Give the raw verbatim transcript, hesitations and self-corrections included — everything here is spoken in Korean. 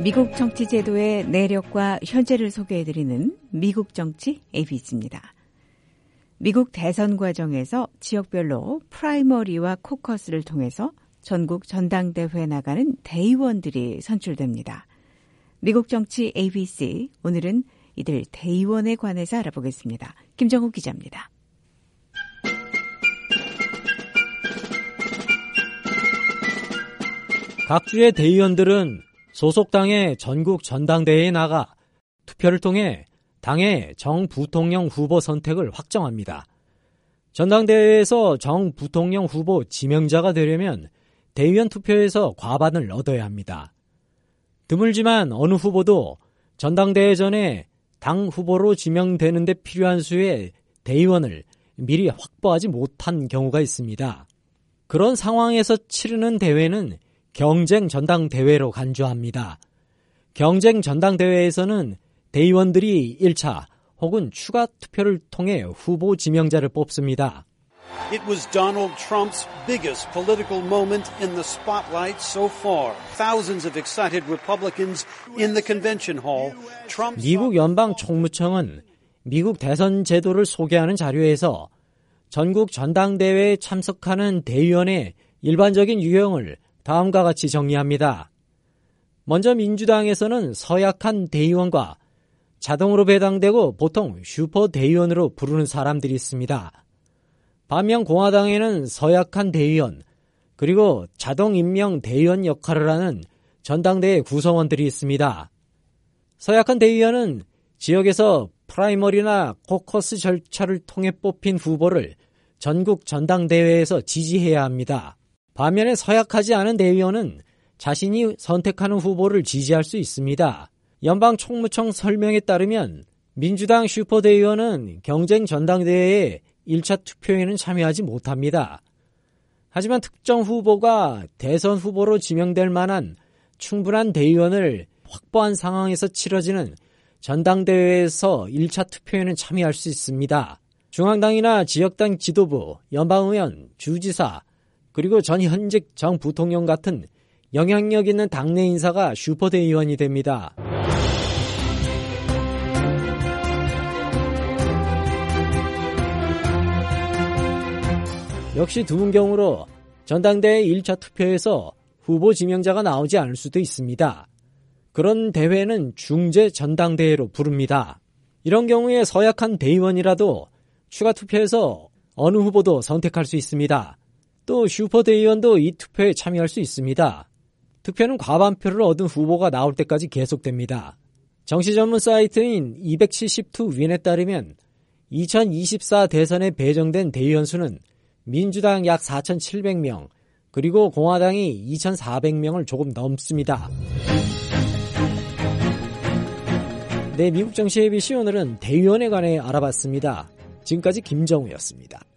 미국 정치 제도의 내력과 현재를 소개해드리는 미국 정치 에이비씨입니다. 미국 대선 과정에서 지역별로 프라이머리와 코커스를 통해서 전국 전당대회에 나가는 대의원들이 선출됩니다. 미국 정치 에이비씨, 오늘은 이들 대의원에 관해서 알아보겠습니다. 김정우 기자입니다. 각 주의 대의원들은 소속 당의 전국 전당대회에 나가 투표를 통해 당의 정 부통령 후보 선택을 확정합니다. 전당대회에서 정 부통령 후보 지명자가 되려면 대의원 투표에서 과반을 얻어야 합니다. 드물지만 어느 후보도 전당대회 전에 당 후보로 지명되는 데 필요한 수의 대의원을 미리 확보하지 못한 경우가 있습니다. 그런 상황에서 치르는 대회는 경쟁 전당대회로 간주합니다. 경쟁 전당대회에서는 대의원들이 일 차 혹은 추가 투표를 통해 후보 지명자를 뽑습니다. It was Donald Trump's biggest political moment in the spotlight so far. Thousands of excited Republicans in the convention hall. Trump... 미국 연방 총무청은 미국 대선 제도를 소개하는 자료에서 전국 전당대회에 참석하는 대의원의 일반적인 유형을 다음과 같이 정리합니다. 먼저 민주당에서는 서약한 대의원과 자동으로 배당되고 보통 슈퍼 대의원으로 부르는 사람들이 있습니다. 반면 공화당에는 서약한 대의원, 그리고 자동 임명 대의원 역할을 하는 전당대회 구성원들이 있습니다. 서약한 대의원은 지역에서 프라이머리나 코커스 절차를 통해 뽑힌 후보를 전국 전당대회에서 지지해야 합니다. 반면에 서약하지 않은 대의원은 자신이 선택하는 후보를 지지할 수 있습니다. 연방 총무청 설명에 따르면 민주당 슈퍼대의원은 경쟁 전당대회에 일 차 투표에는 참여하지 못합니다. 하지만 특정 후보가 대선 후보로 지명될 만한 충분한 대의원을 확보한 상황에서 치러지는 전당대회에서 일 차 투표에는 참여할 수 있습니다. 중앙당이나 지역당 지도부, 연방의원, 주지사, 그리고 전 현직 정 부통령 같은 영향력 있는 당내 인사가 슈퍼대의원이 됩니다. 역시 드문 경우로 전당대회 일 차 투표에서 후보 지명자가 나오지 않을 수도 있습니다. 그런 대회는 중재 전당대회로 부릅니다. 이런 경우에 서약한 대의원이라도 추가 투표에서 어느 후보도 선택할 수 있습니다. 또 슈퍼대의원도 이 투표에 참여할 수 있습니다. 투표는 과반표를 얻은 후보가 나올 때까지 계속됩니다. 정치 전문 사이트인 이백칠십이 윈에 따르면 이천이십사 대선에 배정된 대의원 수는 민주당 약 사천칠백 명, 그리고 공화당이 이천사백 명을 조금 넘습니다. 네, 미국 정치 에이비씨 오늘은 대의원에 관해 알아봤습니다. 지금까지 김정우였습니다.